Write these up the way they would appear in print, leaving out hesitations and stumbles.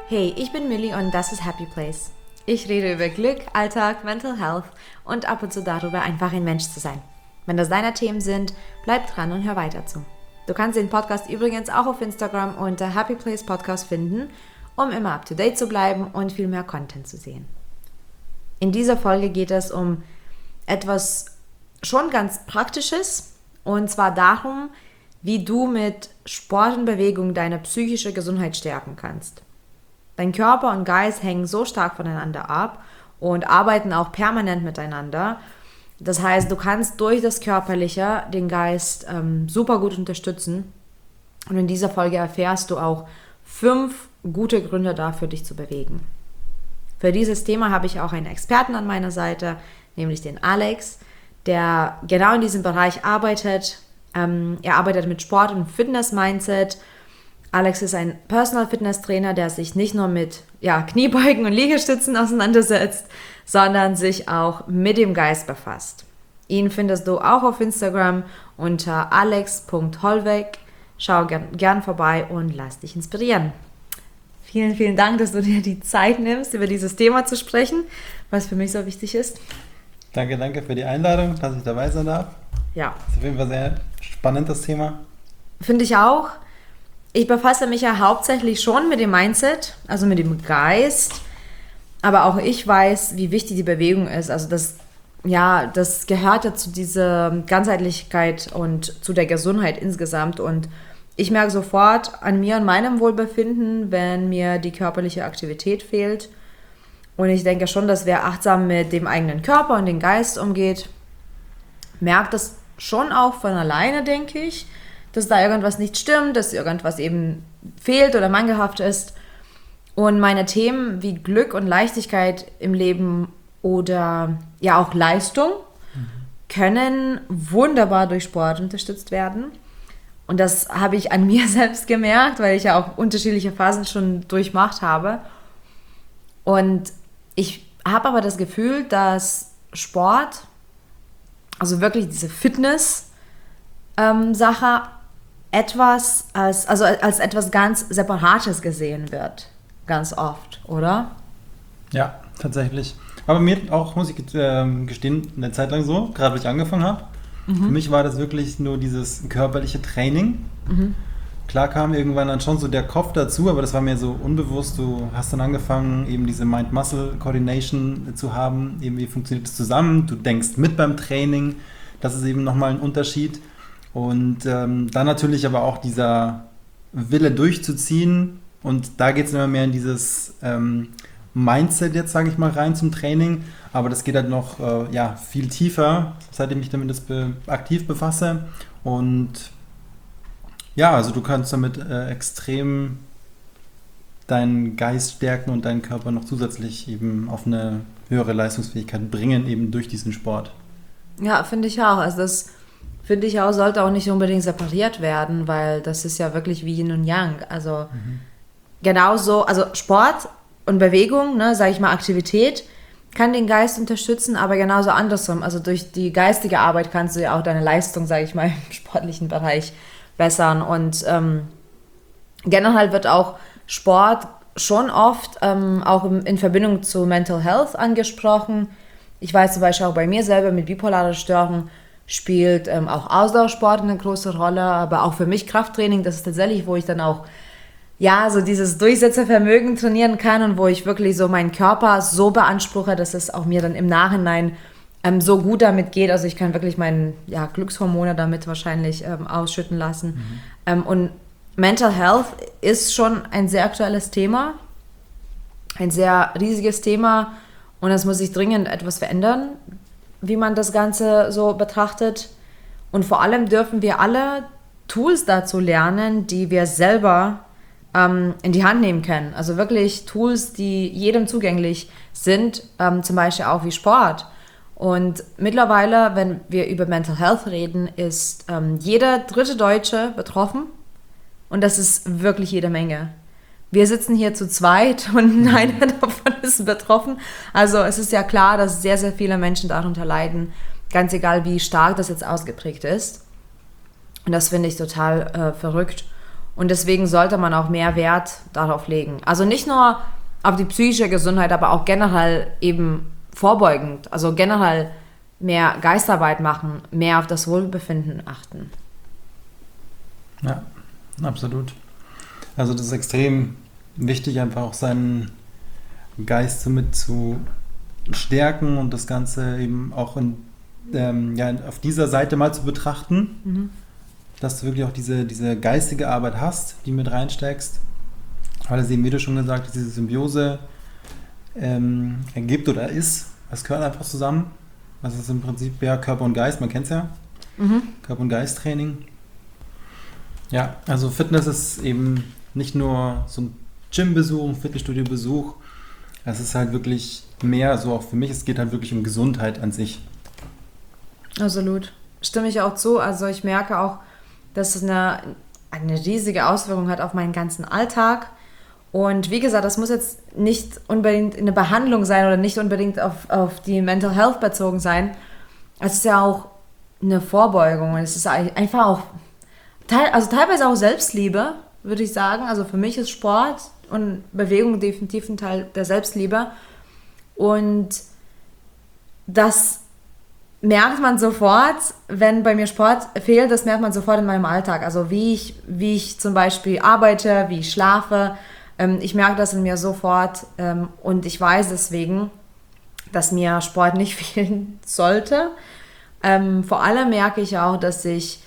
Hey, ich bin Millie und das ist Happy Place. Ich rede über Glück, Alltag, Mental Health und ab und zu darüber, einfach ein Mensch zu sein. Wenn das deine Themen sind, bleib dran und hör weiter zu. Du kannst den Podcast übrigens auch auf Instagram unter Happy Place Podcast finden, um immer up to date zu bleiben und viel mehr Content zu sehen. In dieser Folge geht es um etwas schon ganz Praktisches, und zwar darum, wie du mit Sport und Bewegung deine psychische Gesundheit stärken kannst. Dein Körper und Geist hängen so stark voneinander ab und arbeiten auch permanent miteinander. Das heißt, du kannst durch das Körperliche den Geist super gut unterstützen. Und in dieser Folge erfährst du auch 5 gute Gründe dafür, dich zu bewegen. Für dieses Thema habe ich auch einen Experten an meiner Seite, nämlich den Alex, der genau in diesem Bereich arbeitet. Er arbeitet mit Sport und Fitness-Mindset. Alex ist ein Personal Fitness Trainer, der sich nicht nur mit Kniebeugen und Liegestützen auseinandersetzt, sondern sich auch mit dem Geist befasst. Ihn findest du auch auf Instagram unter alex.hollweg. Schau gern vorbei und lass dich inspirieren. Vielen, vielen Dank, dass du dir die Zeit nimmst, über dieses Thema zu sprechen, was für mich so wichtig ist. Danke für die Einladung, dass ich dabei sein darf. Ja. Das ist auf jeden Fall sehr spannend, das Thema. Finde ich auch. Ich befasse mich ja hauptsächlich schon mit dem Mindset, also mit dem Geist, aber auch ich weiß, wie wichtig die Bewegung ist. Also das gehört ja zu dieser Ganzheitlichkeit und zu der Gesundheit insgesamt. Und ich merke sofort an mir und meinem Wohlbefinden, wenn mir die körperliche Aktivität fehlt. Und ich denke schon, dass wer achtsam mit dem eigenen Körper und dem Geist umgeht, merkt das schon auch von alleine, denke ich, dass da irgendwas nicht stimmt, dass irgendwas eben fehlt oder mangelhaft ist. Und meine Themen wie Glück und Leichtigkeit im Leben oder ja auch Leistung können wunderbar durch Sport unterstützt werden. Und das habe ich an mir selbst gemerkt, weil ich ja auch unterschiedliche Phasen schon durchmacht habe. Und ich habe aber das Gefühl, dass Sport, also wirklich diese Fitness-Sache, als etwas ganz Separates gesehen wird. Ganz oft, oder? Ja, tatsächlich. Aber mir auch, muss ich gestehen, eine Zeit lang so, gerade als ich angefangen habe. Für mich war das wirklich nur dieses körperliche Training. Klar kam irgendwann dann schon so der Kopf dazu, aber das war mir so unbewusst. Du hast dann angefangen, eben diese Mind-Muscle-Coordination zu haben. Eben, wie funktioniert das zusammen? Du denkst mit beim Training. Das ist eben nochmal ein Unterschied. Und dann natürlich aber auch dieser Wille durchzuziehen. Und da geht es immer mehr in dieses Mindset jetzt, sage ich mal, rein zum Training. Aber das geht halt noch viel tiefer, seitdem ich damit aktiv befasse. Und ja, also du kannst damit extrem deinen Geist stärken und deinen Körper noch zusätzlich eben auf eine höhere Leistungsfähigkeit bringen, eben durch diesen Sport. Ja, finde ich auch. Also das finde ich auch, sollte auch nicht unbedingt separiert werden, weil das ist ja wirklich wie Yin und Yang. Also genauso, also Sport und Bewegung, ne, sage ich mal, Aktivität kann den Geist unterstützen, aber genauso andersrum. Also durch die geistige Arbeit kannst du ja auch deine Leistung, sage ich mal, im sportlichen Bereich bessern. Und generell wird auch Sport schon oft auch in Verbindung zu Mental Health angesprochen. Ich weiß zum Beispiel auch bei mir selber mit bipolarer Störung spielt auch Ausdauersport eine große Rolle, aber auch für mich Krafttraining, das ist tatsächlich, wo ich dann auch so dieses Durchsetzervermögen trainieren kann und wo ich wirklich so meinen Körper so beanspruche, dass es auch mir dann im Nachhinein so gut damit geht. Also ich kann wirklich meine Glückshormone damit wahrscheinlich ausschütten lassen. Und Mental Health ist schon ein sehr aktuelles Thema, ein sehr riesiges Thema, und es muss sich dringend etwas verändern, wie man das Ganze so betrachtet. Und vor allem dürfen wir alle Tools dazu lernen, die wir selber in die Hand nehmen können. Also wirklich Tools, die jedem zugänglich sind, zum Beispiel auch wie Sport. Und mittlerweile, wenn wir über Mental Health reden, ist jeder 3. Deutsche betroffen. Und das ist wirklich jede Menge. Wir sitzen hier zu zweit und einer davon ist betroffen. Also es ist ja klar, dass sehr, sehr viele Menschen darunter leiden, ganz egal wie stark das jetzt ausgeprägt ist. Und das finde ich total verrückt. Und deswegen sollte man auch mehr Wert darauf legen. Also nicht nur auf die psychische Gesundheit, aber auch generell eben vorbeugend. Also generell mehr Geistarbeit machen, mehr auf das Wohlbefinden achten. Ja, absolut. Also das ist extrem wichtig, einfach auch seinen Geist somit zu stärken und das Ganze eben auch auf dieser Seite mal zu betrachten, dass du wirklich auch diese geistige Arbeit hast, die mit reinsteckst, weil es eben, wie du schon gesagt hast, diese Symbiose ergibt oder ist. Das gehört einfach zusammen. Das ist im Prinzip ja Körper und Geist, man kennt es ja. Körper- und Geisttraining. Ja, also Fitness ist eben nicht nur so ein Gym-Besuch, ein Fitnessstudio-Besuch. Es ist halt wirklich mehr, so auch für mich, es geht halt wirklich um Gesundheit an sich. Absolut. Stimme ich auch zu. Also ich merke auch, dass es eine riesige Auswirkung hat auf meinen ganzen Alltag. Und wie gesagt, das muss jetzt nicht unbedingt eine Behandlung sein oder nicht unbedingt auf die Mental Health bezogen sein. Es ist ja auch eine Vorbeugung. Es ist einfach auch, teilweise auch Selbstliebe, würde ich sagen. Also für mich ist Sport und Bewegung definitiv ein Teil der Selbstliebe. Und das merkt man sofort, wenn bei mir Sport fehlt, das merkt man sofort in meinem Alltag. Also wie ich zum Beispiel arbeite, wie ich schlafe. Ich merke das in mir sofort und ich weiß deswegen, dass mir Sport nicht fehlen sollte. Vor allem merke ich auch, dass ich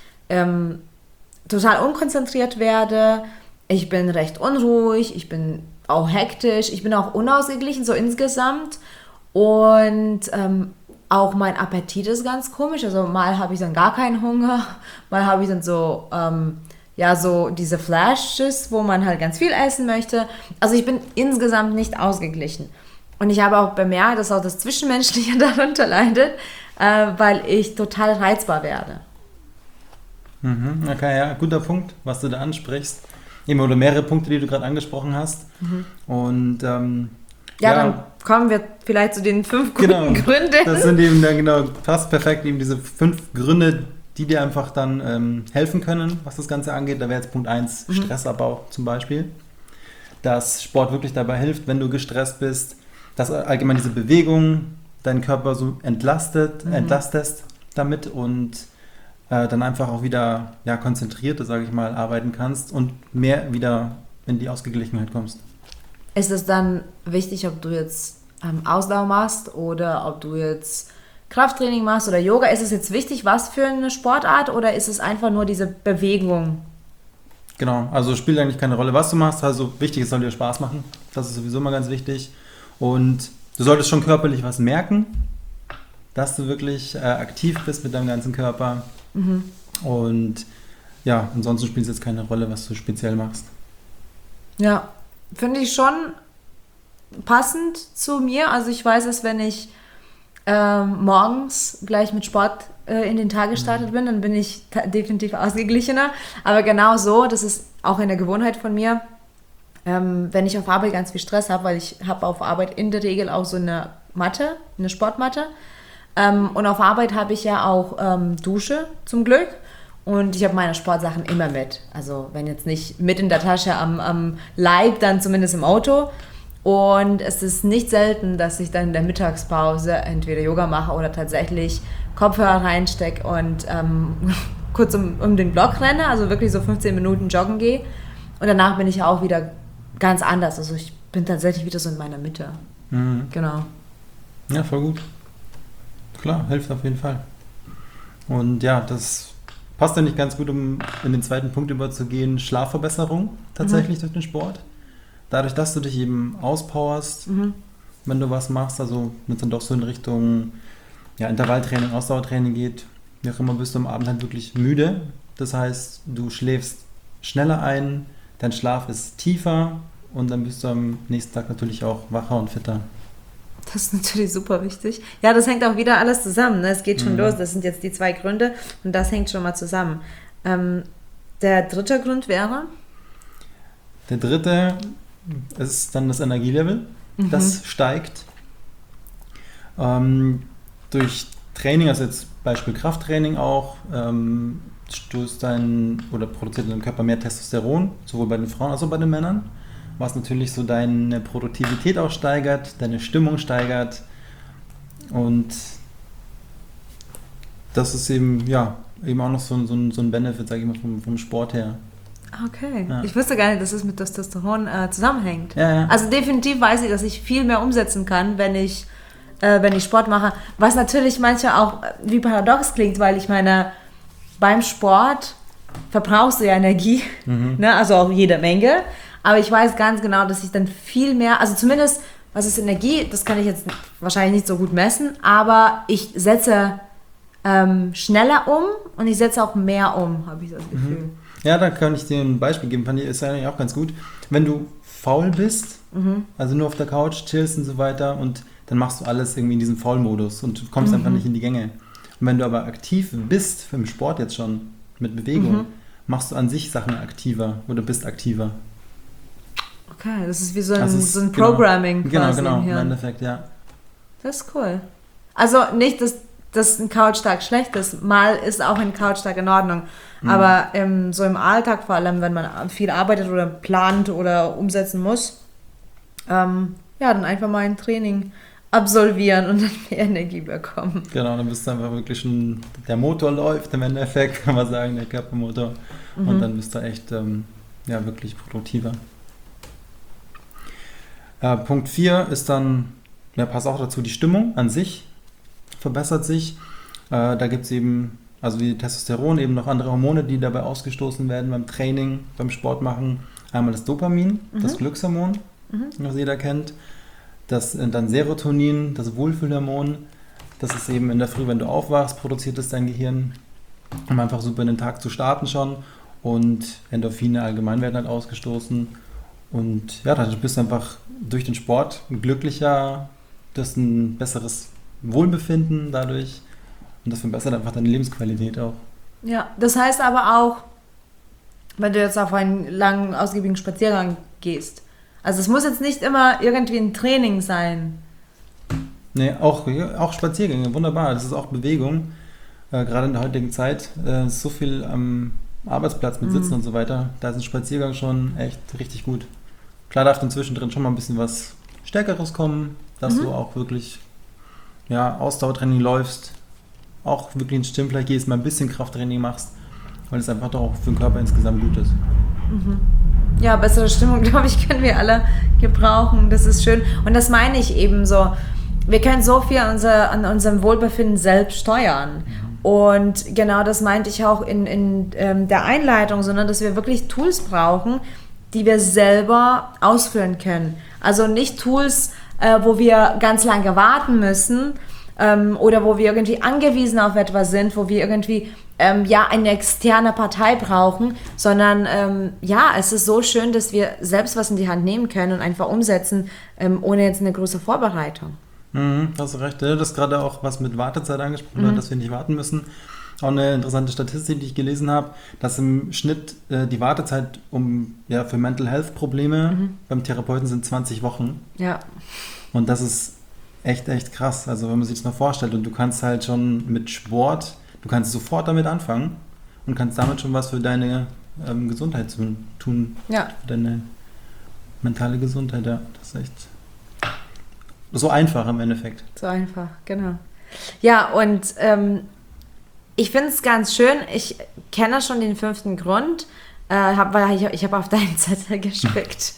total unkonzentriert werde. Ich bin recht unruhig, ich bin auch hektisch, ich bin auch unausgeglichen, so insgesamt. Und auch mein Appetit ist ganz komisch. Also mal habe ich dann gar keinen Hunger, mal habe ich dann so so diese Flashes, wo man halt ganz viel essen möchte. Also ich bin insgesamt nicht ausgeglichen. Und ich habe auch bemerkt, dass auch das Zwischenmenschliche darunter leidet, weil ich total reizbar werde. Okay, ja, guter Punkt, was du da ansprichst. Eben, oder mehrere Punkte, die du gerade angesprochen hast. Und dann kommen wir vielleicht zu den 5 guten Gründen. Das sind eben dann fast perfekt, eben diese 5 Gründe, die dir einfach dann helfen können, was das Ganze angeht. Da wäre jetzt Punkt 1 Stressabbau zum Beispiel. Dass Sport wirklich dabei hilft, wenn du gestresst bist, dass allgemein diese Bewegung deinen Körper so entlastest damit und dann einfach auch wieder konzentrierter, sage ich mal, arbeiten kannst und mehr wieder in die Ausgeglichenheit kommst. Ist es dann wichtig, ob du jetzt Ausdauer machst oder ob du jetzt Krafttraining machst oder Yoga? Ist es jetzt wichtig, was für eine Sportart oder ist es einfach nur diese Bewegung? Genau, also spielt eigentlich keine Rolle, was du machst. Also wichtig, es soll dir Spaß machen. Das ist sowieso mal ganz wichtig. Und du solltest schon körperlich was merken, dass du wirklich aktiv bist mit deinem ganzen Körper. Und ja, ansonsten spielt es jetzt keine Rolle, was du speziell machst. Ja, finde ich schon passend zu mir. Also ich weiß es, wenn ich morgens gleich mit Sport in den Tag gestartet bin, dann bin ich definitiv ausgeglichener. Aber genau so, das ist auch eine Gewohnheit von mir, wenn ich auf Arbeit ganz viel Stress habe, weil ich habe auf Arbeit in der Regel auch so eine Matte, eine Sportmatte. Und auf Arbeit habe ich ja auch Dusche zum Glück. Und ich habe meine Sportsachen immer mit. Also wenn jetzt nicht mit in der Tasche am Leib, dann zumindest im Auto. Und es ist nicht selten, dass ich dann in der Mittagspause entweder Yoga mache oder tatsächlich Kopfhörer reinstecke und kurz um den Block renne, also wirklich so 15 Minuten joggen gehe. Und danach bin ich auch wieder ganz anders. Also ich bin tatsächlich wieder so in meiner Mitte. Genau. Ja, voll gut. Klar, hilft auf jeden Fall. Und ja, das passt ja nicht ganz gut, um in den zweiten Punkt überzugehen. Schlafverbesserung tatsächlich durch den Sport. Dadurch, dass du dich eben auspowerst, wenn du was machst, also wenn es dann doch so in Richtung Intervalltraining, Ausdauertraining geht, wie auch immer, bist du am Abend halt wirklich müde. Das heißt, du schläfst schneller ein, dein Schlaf ist tiefer und dann bist du am nächsten Tag natürlich auch wacher und fitter. Das ist natürlich super wichtig. Ja, das hängt auch wieder alles zusammen. Ne? Es geht schon los. Das sind jetzt die 2 Gründe und das hängt schon mal zusammen. Der dritte Grund wäre? Der dritte ist dann das Energielevel. Das steigt. Durch Training, also jetzt Beispiel Krafttraining auch, produziert dein Körper mehr Testosteron, sowohl bei den Frauen als auch bei den Männern, was natürlich so deine Produktivität auch steigert, deine Stimmung steigert und das ist eben auch noch so ein Benefit, sage ich mal, vom Sport her. Okay. Ja. Ich wusste gar nicht, dass es mit Testosteron zusammenhängt. Ja. Also definitiv weiß ich, dass ich viel mehr umsetzen kann, wenn ich Sport mache. Was natürlich manchmal auch wie paradox klingt, weil ich meine, beim Sport verbrauchst du ja Energie, ne? Also auch jede Menge. Aber ich weiß ganz genau, dass ich dann viel mehr, also zumindest, was ist Energie, das kann ich jetzt wahrscheinlich nicht so gut messen, aber ich setze schneller um und ich setze auch mehr um, habe ich das Gefühl. Ja, da kann ich dir ein Beispiel geben, fand ich, ist eigentlich auch ganz gut. Wenn du faul bist, also nur auf der Couch chillst und so weiter und dann machst du alles irgendwie in diesem Faul-Modus und kommst einfach nicht in die Gänge. Und wenn du aber aktiv bist, im Sport jetzt schon, mit Bewegung, machst du an sich Sachen aktiver oder bist aktiver. Okay, das ist wie so ein Programming quasi Genau, im im Hirn. Endeffekt, ja. Das ist cool. Also nicht, dass ein Couchtag schlecht ist. Mal ist auch ein Couchtag in Ordnung. Aber so im Alltag, vor allem, wenn man viel arbeitet oder plant oder umsetzen muss, dann einfach mal ein Training absolvieren und dann mehr Energie bekommen. Genau, dann bist du einfach wirklich schon, der Motor läuft im Endeffekt, kann man sagen, der Körpermotor. Und dann bist du echt wirklich produktiver. Punkt 4 ist dann, passt auch dazu, die Stimmung an sich verbessert sich. Da gibt es eben, also wie Testosteron, eben noch andere Hormone, die dabei ausgestoßen werden beim Training, beim Sport machen. Einmal das Dopamin, das Glückshormon, was jeder kennt. Das dann Serotonin, das Wohlfühlhormon. Das ist eben in der Früh, wenn du aufwachst, produziert es dein Gehirn, um einfach super in den Tag zu starten schon. Und Endorphine allgemein werden halt ausgestoßen. Und ja, dann bist du einfach durch den Sport glücklicher, du hast ein besseres Wohlbefinden dadurch und das verbessert einfach deine Lebensqualität auch. Ja, das heißt aber auch, wenn du jetzt auf einen langen, ausgiebigen Spaziergang gehst. Also es muss jetzt nicht immer irgendwie ein Training sein. Nee, auch Spaziergänge, wunderbar. Das ist auch Bewegung. Gerade in der heutigen Zeit ist so viel am Arbeitsplatz mit Sitzen und so weiter. Da ist ein Spaziergang schon echt richtig gut. Klar darf dann zwischendrin schon mal ein bisschen was Stärkeres kommen, dass du auch wirklich Ausdauertraining läufst, auch wirklich ins Stimmfleisch gehst, mal ein bisschen Krafttraining machst, weil es einfach doch auch für den Körper insgesamt gut ist. Ja, bessere Stimmung, glaube ich, können wir alle gebrauchen. Das ist schön. Und das meine ich eben so. Wir können so viel an unserem Wohlbefinden selbst steuern. Und genau das meinte ich auch in der Einleitung, sondern dass wir wirklich Tools brauchen, die wir selber ausführen können. Also nicht Tools, wo wir ganz lange warten müssen oder wo wir irgendwie angewiesen auf etwas sind, wo wir irgendwie eine externe Partei brauchen, sondern es ist so schön, dass wir selbst was in die Hand nehmen können und einfach umsetzen, ohne jetzt eine große Vorbereitung. Hast du recht. Du hast gerade auch was mit Wartezeit angesprochen, dass wir nicht warten müssen. Auch eine interessante Statistik, die ich gelesen habe, dass im Schnitt die Wartezeit für Mental Health Probleme beim Therapeuten sind 20 Wochen. Ja. Und das ist echt, echt krass. Also wenn man sich das mal vorstellt und du kannst halt schon mit Sport, du kannst sofort damit anfangen und kannst damit schon was für deine Gesundheit tun. Ja. Für deine mentale Gesundheit, ja. Das ist echt so einfach im Endeffekt. So einfach, genau. Ja, und ich finde es ganz schön. Ich kenne schon den 5. Grund, weil ich habe auf deinen Zettel gespickt.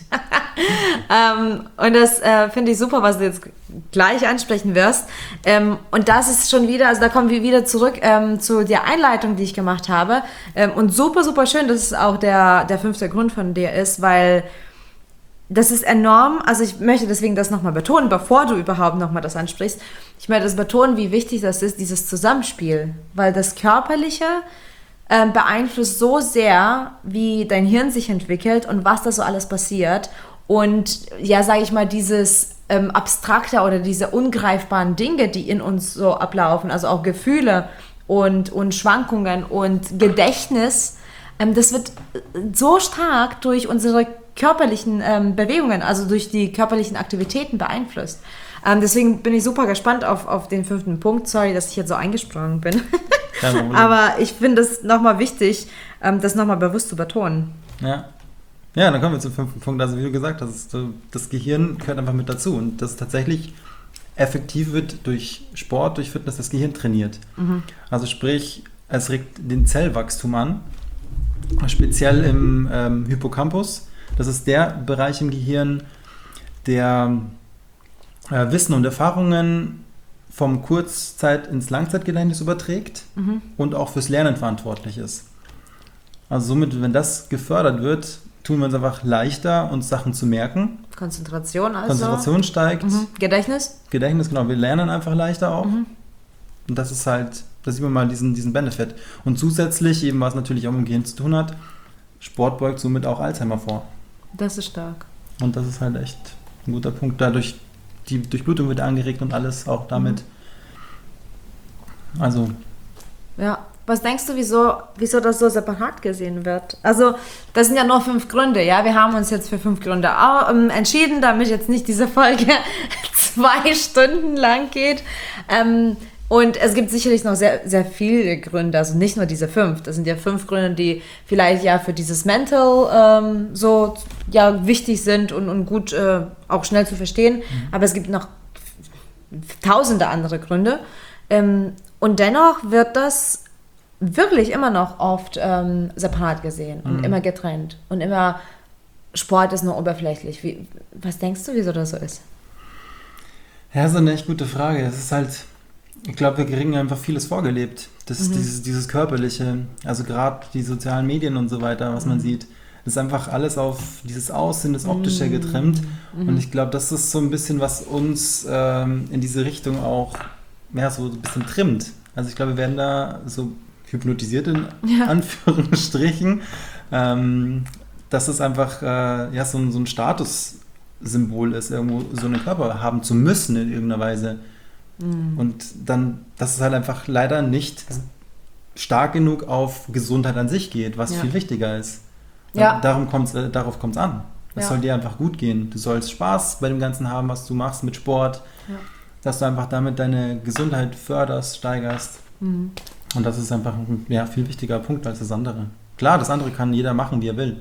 Und das finde ich super, was du jetzt gleich ansprechen wirst. Und das ist schon wieder, also da kommen wir wieder zurück zu der Einleitung, die ich gemacht habe. Und super, super schön, dass es auch der 5. Grund von dir ist, weil das ist enorm, also ich möchte deswegen das nochmal betonen, bevor du überhaupt nochmal das ansprichst. Ich möchte das betonen, wie wichtig das ist, dieses Zusammenspiel, weil das Körperliche beeinflusst so sehr, wie dein Hirn sich entwickelt und was da so alles passiert. Und sage ich mal, dieses abstrakte oder diese ungreifbaren Dinge, die in uns so ablaufen, also auch Gefühle und Schwankungen und Gedächtnis, das wird so stark durch unsere körperlichen Bewegungen, also durch die körperlichen Aktivitäten beeinflusst. Deswegen bin ich super gespannt auf den 5. Punkt. Sorry, dass ich jetzt so eingesprungen bin. Aber ich finde es nochmal wichtig, das nochmal bewusst zu betonen. Ja. Ja, dann kommen wir zum 5. Punkt. Also wie du gesagt hast, das Gehirn gehört einfach mit dazu. Und das tatsächlich effektiv wird durch Sport, durch Fitness das Gehirn trainiert. Also sprich, es regt den Zellwachstum an, speziell im Hippocampus. Das ist der Bereich im Gehirn, der Wissen und Erfahrungen vom Kurzzeit- ins Langzeitgedächtnis überträgt und auch fürs Lernen verantwortlich ist. Also somit, wenn das gefördert wird, tun wir uns einfach leichter, uns Sachen zu merken. Konzentration steigt. Gedächtnis, genau. Wir lernen einfach leichter auch. Und das ist halt, da sieht man mal diesen Benefit. Und zusätzlich, eben was natürlich auch mit dem Gehirn zu tun hat, Sport beugt somit auch Alzheimer vor. Das ist stark. Und das ist halt echt ein guter Punkt. Dadurch, die Durchblutung wird angeregt und alles auch damit. Also. Ja. Was denkst du, wieso das so separat gesehen wird? Also, das sind ja nur 5 Gründe, ja? Wir haben uns jetzt für 5 Gründe entschieden, damit jetzt nicht diese Folge 2 Stunden lang geht. Und es gibt sicherlich noch sehr, sehr viele Gründe, also nicht nur diese 5. Das sind ja 5 Gründe, die vielleicht ja für dieses Mental wichtig sind und gut auch schnell zu verstehen. Aber es gibt noch tausende andere Gründe. Und dennoch wird das wirklich immer noch oft separat gesehen und immer getrennt. Und immer Sport ist nur oberflächlich. Was denkst du, wieso das so ist? Ja, das ist eine echt gute Frage. Es ist halt, ich glaube, wir kriegen einfach vieles vorgelebt. Das ist dieses Körperliche, also gerade die sozialen Medien und so weiter, was man sieht. Das ist einfach alles auf dieses Aussehen, das Optische getrimmt. Und ich glaube, das ist so ein bisschen, was uns in diese Richtung auch so ein bisschen trimmt. Also ich glaube, wir werden da so hypnotisiert in Anführungsstrichen, dass es einfach so ein Statussymbol ist, irgendwo so einen Körper haben zu müssen in irgendeiner Weise. Und dann, dass es halt einfach leider nicht stark genug auf Gesundheit an sich geht, was viel wichtiger ist. Darauf kommt es an. Es soll dir einfach gut gehen. Du sollst Spaß bei dem Ganzen haben, was du machst mit Sport, dass du einfach damit deine Gesundheit förderst, steigerst. Und das ist einfach ein viel wichtiger Punkt als das andere. Klar, das andere kann jeder machen, wie er will.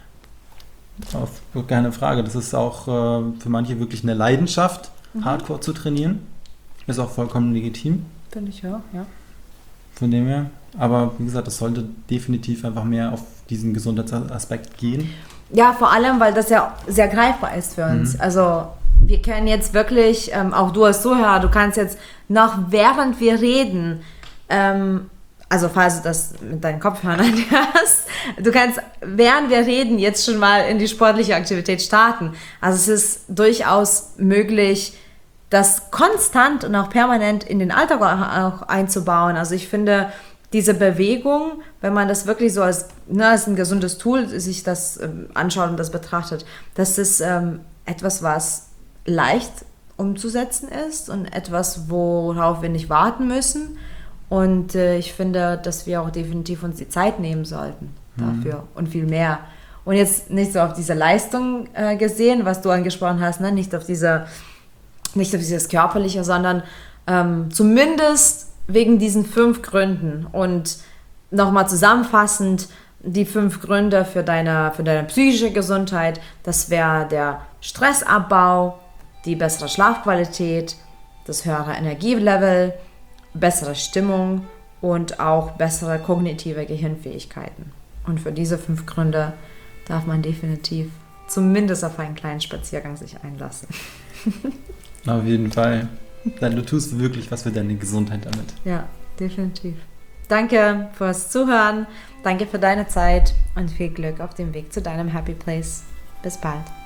Keine Frage. Das ist auch für manche wirklich eine Leidenschaft, Hardcore zu trainieren. Ist auch vollkommen legitim. Finde ich auch, ja. Von dem her. Aber wie gesagt, das sollte definitiv einfach mehr auf diesen Gesundheitsaspekt gehen. Ja, vor allem, weil das ja sehr greifbar ist für uns. Also wir können jetzt wirklich, auch du als Zuhörer, du kannst jetzt noch während wir reden, also falls du das mit deinen Kopfhörern hörst, du kannst, während wir reden, jetzt schon mal in die sportliche Aktivität starten. Also es ist durchaus möglich, das konstant und auch permanent in den Alltag auch einzubauen. Also ich finde, diese Bewegung, wenn man das wirklich so als ein gesundes Tool sich das anschaut und das betrachtet, das ist etwas, was leicht umzusetzen ist und etwas, worauf wir nicht warten müssen. Und ich finde, dass wir auch definitiv uns die Zeit nehmen sollten dafür und viel mehr. Und jetzt nicht so auf diese Leistung gesehen, was du angesprochen hast, ne? Nicht auf dieses Körperliche, sondern zumindest wegen diesen 5 Gründen. Und nochmal zusammenfassend, die 5 Gründe für deine psychische Gesundheit, das wäre der Stressabbau, die bessere Schlafqualität, das höhere Energielevel, bessere Stimmung und auch bessere kognitive Gehirnfähigkeiten. Und für diese 5 Gründe darf man definitiv zumindest auf einen kleinen Spaziergang sich einlassen. Auf jeden Fall. Denn du tust wirklich was für deine Gesundheit damit. Ja, definitiv. Danke fürs Zuhören, danke für deine Zeit und viel Glück auf dem Weg zu deinem Happy Place. Bis bald.